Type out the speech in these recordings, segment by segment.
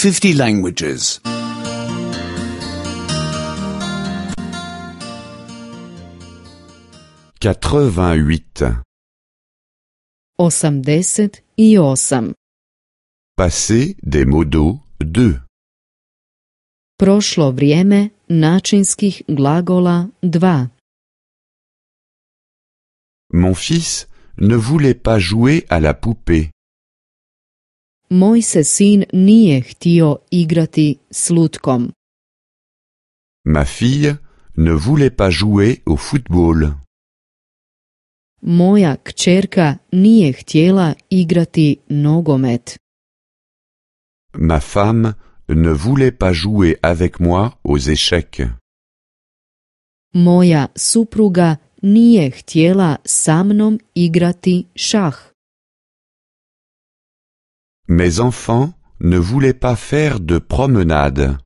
50 languages. 88. 88. Passer des modos 2. Prošlo vrijeme načinskih glagola 2. Mon fils ne voulait pas jouer à la poupée. Moj se sin nije htio igrati s lutkom. Ma fille ne voulait pas jouer au football. Moja kćerka nije htjela igrati nogomet. Ma femme ne voulait pas jouer avec moi aux échecs. Moja supruga nije htjela sa mnom igrati šah. Mes enfants ne voulaient pas faire de promenade.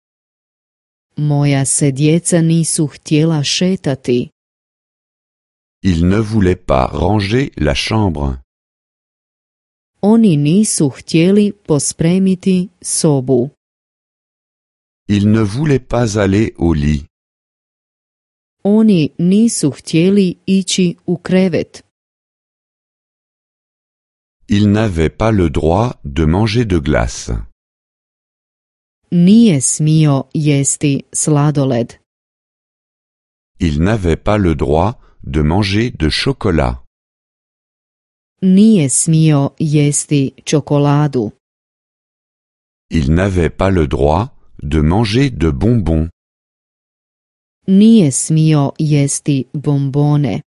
Moja se djeca nisu htjela šetati. Ils ne voulaient pas ranger la chambre. Oni nisu htjeli pospremiti sobu. Ils ne voulaient pas aller au lit. Oni nisu htjeli ići u krevet. Ils n'avaient pas le droit de manger de glace. Nije smio jesti sladoled. Ils n'avaient pas le droit de manger de chocolat. Nije smio jesti čokoladu. Ils n'avaient pas le droit de manger de bonbons. Nije smio jesti bombone.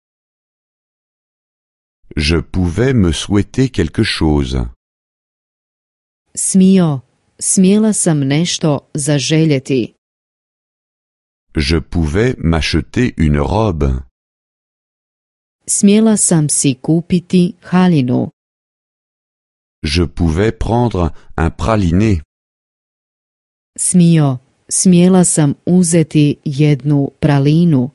Je pouvais me souhaiter quelque chose. Smjela sam nešto zaželjeti. Je pouvais m'acheter une robe. Smjela sam si kupiti haljinu. Je pouvais prendre un praliné. Smjela sam uzeti jednu pralinu.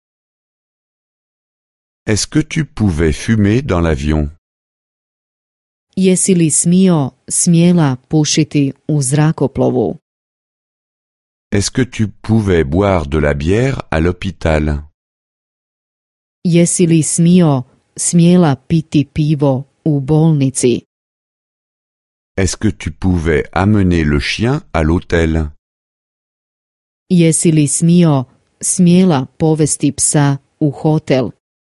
Est-ce que tu pouvais fumer dans l'avion? Jesi li smjela pušiti u zrakoplovu? Est-ce que tu pouvais boire de la bière à l'hôpital? Jesi li smjela piti pivo u bolnici? Est-ce que tu pouvais amener le chien à l'hôtel? Jesi li smjela povesti psa u hotel?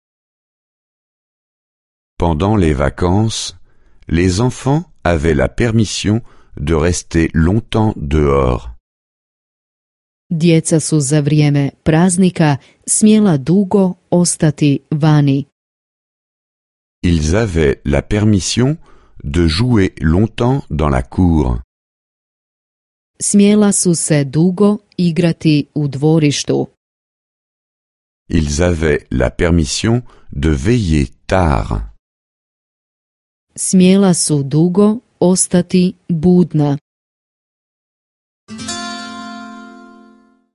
Pendant les vacances, les enfants avaient la permission de rester longtemps dehors. Djeca su za vrijeme praznika smjela dugo ostati vani. Ils avaient la permission de jouer longtemps dans la cour. Smjela su se dugo igrati u dvorištu. Ils avaient la permission de veiller tard. Smjela su dugo ostati budna.